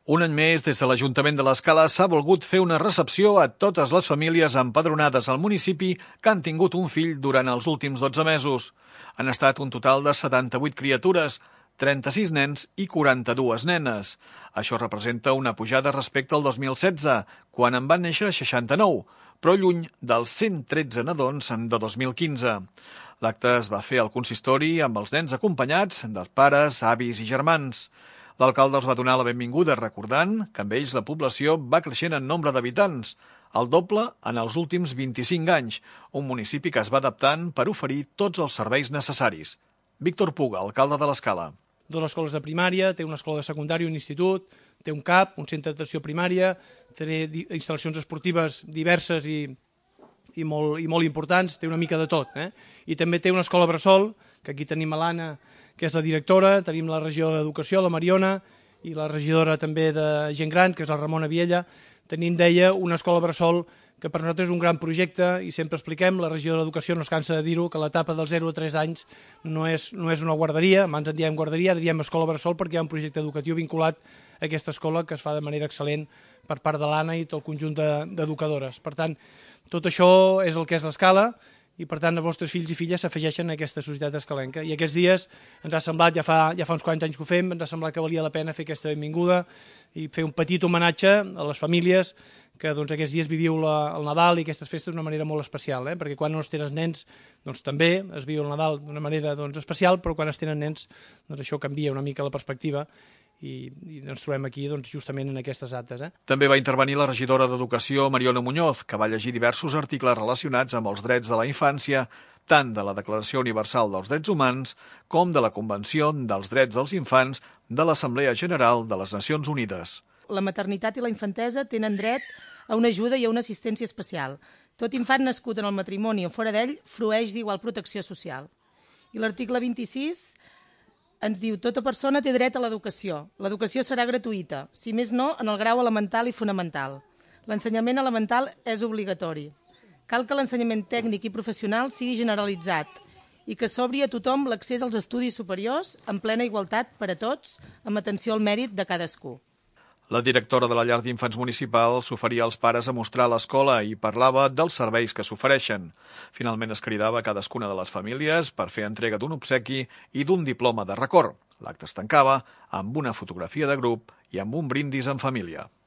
Un any més, des de l'Ajuntament de l'Escala s'ha volgut fer una recepció a totes les famílies empadronades al municipi que han tingut un fill durant els últims 12 mesos. Han estat un total de 78 criatures, 36 nens i 42 nenes. Això representa una pujada respecte al 2016, quan en van néixer 69, però lluny dels 113 nadons de 2015. L'acte es va fer al consistori amb els nens acompanyats dels pares, avis i germans. L'alcalde els va donar la benvinguda recordant que amb ells la població va creixent en nombre d'habitants, el doble en els últims 25 anys, un municipi que es va adaptant per oferir tots els serveis necessaris. Víctor Puga, alcalde de l'Escala. 2 escoles de primària, té una escola de secundària, un institut, té un CAP, un centre d'atenció primària, té instal·lacions esportives diverses i molt importants, té una mica de tot. I també té una escola bressol, que aquí tenim a l'Anna, que és la directora, tenim la regidora d'Educació, la Mariona, i la regidora també de Gent Gran, que és la Ramona Viella. Tenim, deia, una escola bressol que per nosaltres és un gran projecte i sempre expliquem, la regidora d'Educació no es cansa de dir-ho, que l'etapa dels 0 a 3 anys no és una guarderia, abans en diem guarderia, ara diem escola bressol perquè hi ha un projecte educatiu vinculat a aquesta escola que es fa de manera excel·lent per part de l'Anna i tot el conjunt d'educadores. Per tant, tot això és el que és l'Escala, i per tant els vostres fills i filles s'afegeixen a aquesta societat escalenca. I aquests dies ens ha semblat, ja fa uns quants anys que ho fem, ens ha semblat que valia la pena fer aquesta benvinguda i fer un petit homenatge a les famílies que aquests dies viviu el Nadal i aquestes festes d'una manera molt especial, perquè quan no es tenen nens també es viu el Nadal d'una manera especial, però quan es tenen nens això canvia una mica la perspectiva i ens trobem aquí justament en aquestes dates. També va intervenir la regidora d'Educació, Mariona Muñoz, que va llegir diversos articles relacionats amb els drets de la infància, tant de la Declaració Universal dels Drets Humans com de la Convenció dels Drets dels Infants de l'Assemblea General de les Nacions Unides. La maternitat i la infantesa tenen dret a una ajuda i a una assistència especial. Tot infant nascut en el matrimoni o fora d'ell frueix d'igual protecció social. I l'article 26 ens diu: tota persona té dret a l'educació. L'educació serà gratuïta, si més no, en el grau elemental i fonamental. L'ensenyament elemental és obligatori. Cal que l'ensenyament tècnic i professional sigui generalitzat i que s'obri a tothom l'accés als estudis superiors en plena igualtat per a tots, amb atenció al mèrit de cadascú. La directora de la llar d'infants municipal s'oferia als pares a mostrar l'escola i parlava dels serveis que s'ofereixen. Finalment es cridava a cadascuna de les famílies per fer entrega d'un obsequi i d'un diploma de record. L'acte es tancava amb una fotografia de grup i amb un brindis en família.